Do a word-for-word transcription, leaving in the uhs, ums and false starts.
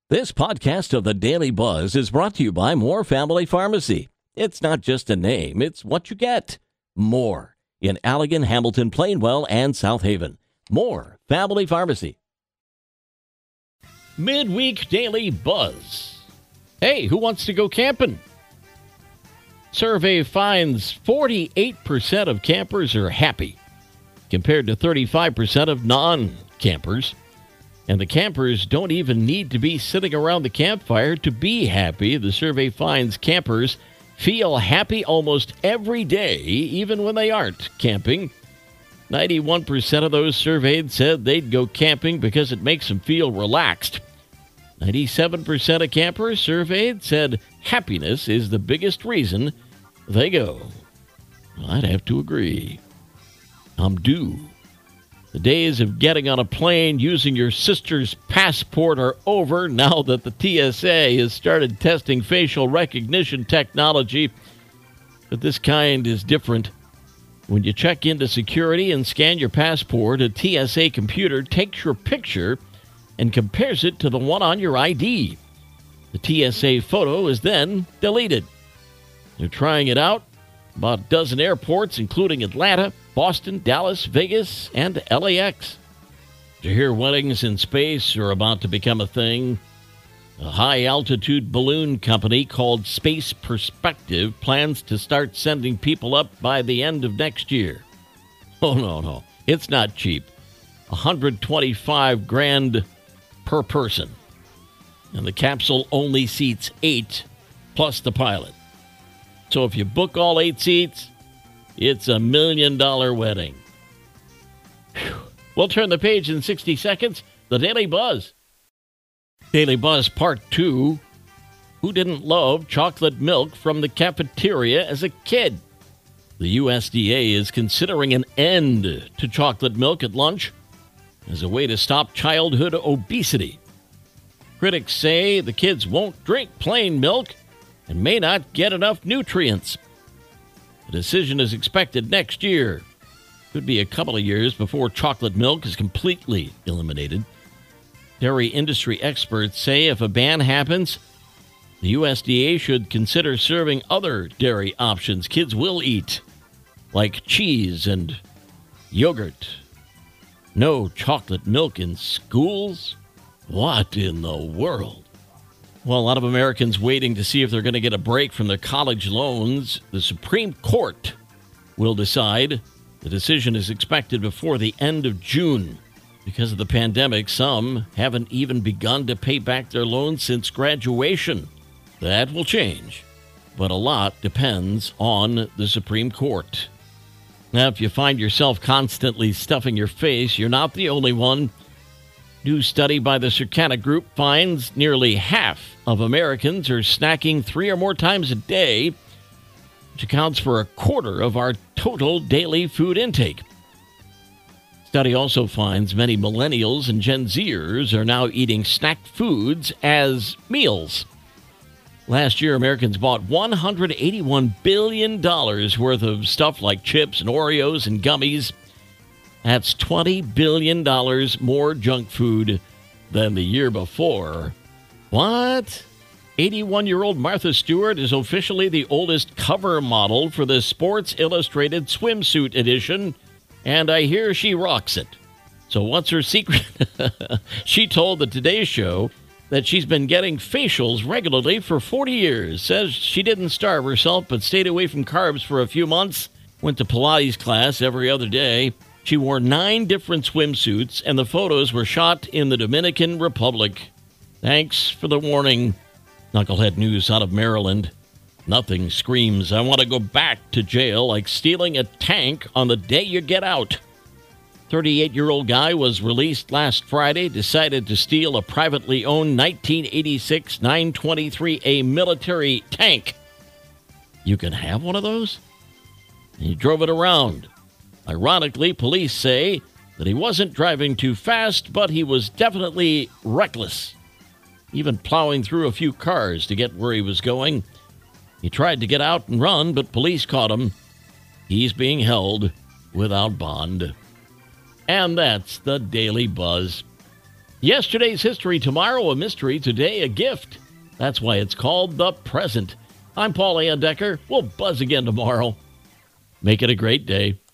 This podcast of the Daily Buzz is brought to you by Moore Family Pharmacy. It's not just a name, it's what you get. More in Allegan, Hamilton, Plainwell, and South Haven. Moore Family Pharmacy. Midweek Daily Buzz. Hey, who wants to go camping? Survey finds forty-eight percent of campers are happy, compared to thirty-five percent of non-campers. And the campers don't even need to be sitting around the campfire to be happy. The survey finds campers feel happy almost every day, even when they aren't camping. ninety-one percent of those surveyed said they'd go camping because it makes them feel relaxed. ninety-seven percent of campers surveyed said happiness is the biggest reason they go. I'd have to agree. I'm due. The days of getting on a plane using your sister's passport are over now that the T S A has started testing facial recognition technology. But this kind is different. When you check into security and scan your passport, a T S A computer takes your picture and compares it to the one on your I D. The T S A photo is then deleted. They're trying it out about a dozen airports, including Atlanta, Boston, Dallas, Vegas, and L A X. Did you hear weddings in space are about to become a thing? A high-altitude balloon company called Space Perspective plans to start sending people up by the end of next year. Oh, no, no. It's not cheap. one hundred twenty-five grand per person. And the capsule only seats eight, plus the pilot. So if you book all eight seats, it's a million-dollar wedding. Whew. We'll turn the page in sixty seconds. The Daily Buzz. Daily Buzz Part two. Who didn't love chocolate milk from the cafeteria as a kid? The U S D A is considering an end to chocolate milk at lunch as a way to stop childhood obesity. Critics say the kids won't drink plain milk and may not get enough nutrients. The decision is expected next year. Could be a couple of years before chocolate milk is completely eliminated. Dairy industry experts say if a ban happens, the U S D A should consider serving other dairy options kids will eat, like cheese and yogurt. No chocolate milk in schools? What in the world? Well, a lot of Americans waiting to see if they're going to get a break from their college loans. The Supreme Court will decide. The decision is expected before the end of June. Because of the pandemic, some haven't even begun to pay back their loans since graduation. That will change, but a lot depends on the Supreme Court. Now, if you find yourself constantly stuffing your face, you're not the only one. New study by the Circana Group finds nearly half of Americans are snacking three or more times a day, which accounts for a quarter of our total daily food intake. Study also finds many millennials and Gen Zers are now eating snack foods as meals. Last year, Americans bought one hundred eighty-one billion dollars worth of stuff like chips and Oreos and gummies. That's twenty billion dollars more junk food than the year before. What? eighty-one-year-old Martha Stewart is officially the oldest cover model for the Sports Illustrated swimsuit edition, and I hear she rocks it. So what's her secret? She told the Today Show that she's been getting facials regularly for forty years. Says she didn't starve herself, but stayed away from carbs for a few months. Went to Pilates class every other day. She wore nine different swimsuits, and the photos were shot in the Dominican Republic. Thanks for the warning. Knucklehead news out of Maryland. Nothing screams, I want to go back to jail like stealing a tank on the day you get out. thirty-eight-year-old guy was released last Friday, decided to steal a privately owned nineteen eighty-six nine twenty-three A military tank. You can have one of those? And he drove it around. Ironically, police say that he wasn't driving too fast, but he was definitely reckless, even plowing through a few cars to get where he was going. He tried to get out and run, but police caught him. He's being held without bond. And that's the Daily Buzz. Yesterday's history, tomorrow a mystery, today a gift. That's why it's called The Present. I'm Paul Andecker. We'll buzz again tomorrow. Make it a great day.